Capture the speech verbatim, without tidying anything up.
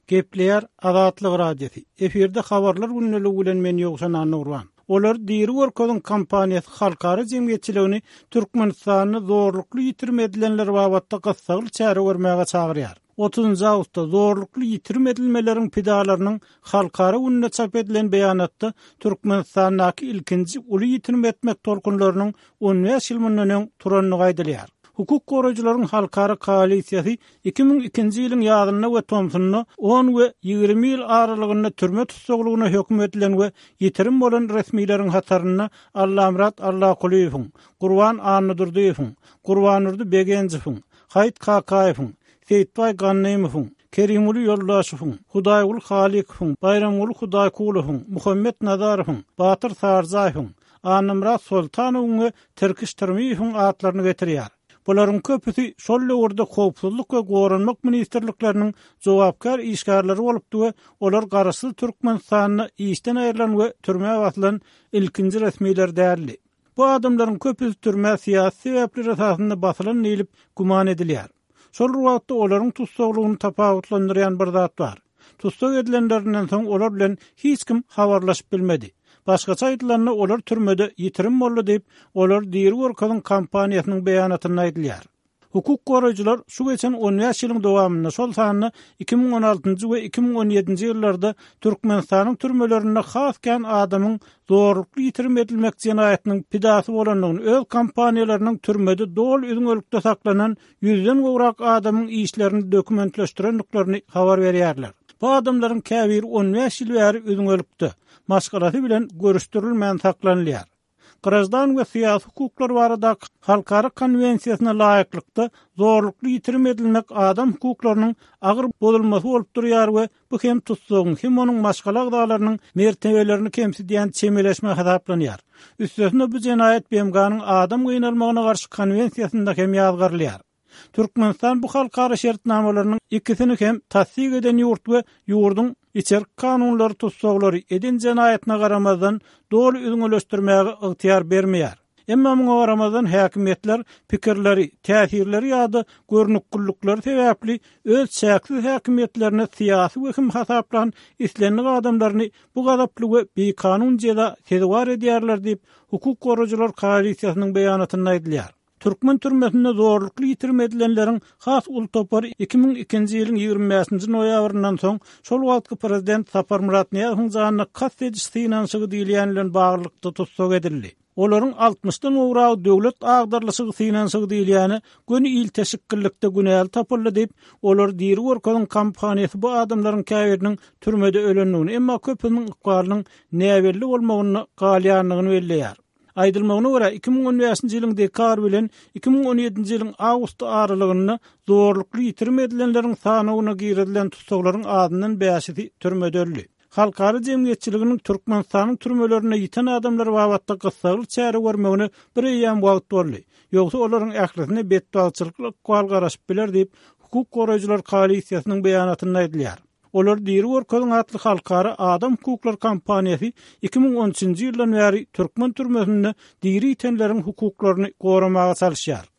Gepleýär Azatlyk radiosi. Eferde habarlar günnäli bilen men ýogşan Nurwan. Olar diýri workodyň kampaniýasy halkara jemgyýetçiligini Türkmenistanyny zorlukly ýitirme edilenler babatda gassagly çäre görmäge çagyrýar. otuzunçy awgustda zorlukly ýitirme edilmeleriň pidalarynyň halkara gününe çap edilen beýanatda Türkmenistanyň ilkinji uly ýitirme etmek tolkunlarynyň on beş ýyl mundan turanyny gaýdylýar. Hukuk goraýjylaryň halkara koalisiýasy iki ming ikinji ýylyň ýazyny we Thompsonyny on we ýygrimi ýyl aralygynda türme tutsaglygyna hökm edilen we ýitirim bolan resmiýleriň hataryna Allamrat Allaquliýewiň, Gurban Anydurdyýewiň, Gurbanurdy Begenjiwiň, Haýt Kakaýewiň, Seyitbay Gannaýmowiň, Kerimuli Ýoldaşowiň, Hudaýgul Halikowiň, Bayramul Hudaýkulowiň, Muhammed Nazarowiň, Batyr Sarzaýewiň, Anamrat Sultanowiň we Terkiş Termiýewiň atlaryny getirýär. Bolaryň köpüsi şol ýurda howpsuzlyk we goranmak ministrlikleriniň jogapkar işgärleri bolupdy we olar garaşsyz Türkmenistanyny işden aýrylan we türme wasylan ilkinji resmiýler därli. Bu adamlaryň köpüsi türme syýasy sebäpler esasynda basylan edilip guman edilýär. Şol wagtda olaryň tutsaglygyny tapawutlandyrýan bir zat bar. Tutsag edilenlerinden soň olar bilen hiç kim habarlaşyp bilmedi. Başgaça aýdylanyna olar türmede ýitirim boldy diýip, olar diýri workadyň kampaniýasynyň beýanatyny aýdylýar. Hukuk goraýjylar şu geçen on beş ýylyň dowamynda şol sanyny iki ming on altyncy we iki ming on ýedinji ýyllarda Türkmenistanyň türmelerinde hasken adamyň zorlukly ýitirim edilmek jenaýatynyň pidasy bolanyny öz kampaniýalarynyň türmede dol üzüňölükde saklanan ýüzden gowrak adamyň işlerini dokumentleşdirendiklaryny habar berýärler. Bu adamlaryň käbir on beş ýyl bäri üzüňölükde maşgalaty bilen görüşdirilmän saklanýar. Grazdan we syýasy hukuklar barada halkara konwensiýasyna laýyklykda zorlukly ýitirim edilmek adam hukuklarynyň agyr bolulmasy bolup durýar we bu hem tutsagyň hem onuň maşgala agdalarynyň mertebelerini kemsidýän çemeleşme hasaplanýar. Üstesine bu jenaýat B M G'nyň adam gynalmagyna garşy konwensiýasynda hem ýazgarylýar. Türkmenistan bu halkara şertnamalarynyň ikisini hem tasdik eden ýurt we ýurduň içerik kanunlary tutsaglary edin jenaýatyna garamazdan dol üzüňleşdirmäge ygtyar bermeýär. Emma muňa garamazdan häkimetler pikirleri, täsirleri ýa-da görnükçülükleri sebäpli öz çäksiz häkimetlerine syýasy weküm hasaplan islenlik adamlaryny bu gadaply we bekanun jeda sezwar edýärler diýip hukuk goraýjylar koalisiýasynyň beýanatyny aýdylýar. Türkmen türmesinde zorlukly ýitirim edilenleriň has ul topary iki ming ikinji ýylyň ýygrimi beşinji noýabryndan soň şol wagtky prezident Sapar Murat Niýazowyň zanyny kastetjisi finansygy diýilýän bilen baglykda tutsag edildi. Olaryň altmışdan owragy döwlet agdarlysygy finansygy diýilýäni göni il teşekkürlikde günäl tapyldy diýip olar diýri workadyň kampaniýasy bu adamlaryň käbiriniň türmede ölenligini emma köpüniň ykbalynyň näwelli bolmagyny galýanlygyny belleýär. Aýdylmagyna görä iki ming on beşinji ýylyň dekabr bilen iki ming on ýedinji ýylyň awgust aralygyny zorlukly ýitirme edilenleriň sanyna girdilen tutsaklaryň adyndan beşi türmede öldi. Halkara jemgyýetçiliginiň Türkmenistanyň türmelerine ýiten adamlar babatda gassagly çäre görmegine bir ýam wagt boldy. Ýogsa olaryň ählisine betdagçylyk gal garaşyp biler diýip hukuk goraýjylar koalisiýasynyň beýanatyny aýdylýar. Olar diýri workadyň atly halkara adam hukuklar kampaniýasy iki ming on üçinji ýyldan bäri Türkmen türmesinde diýri ýitenleriň hukuklaryny goramaga çalışýar.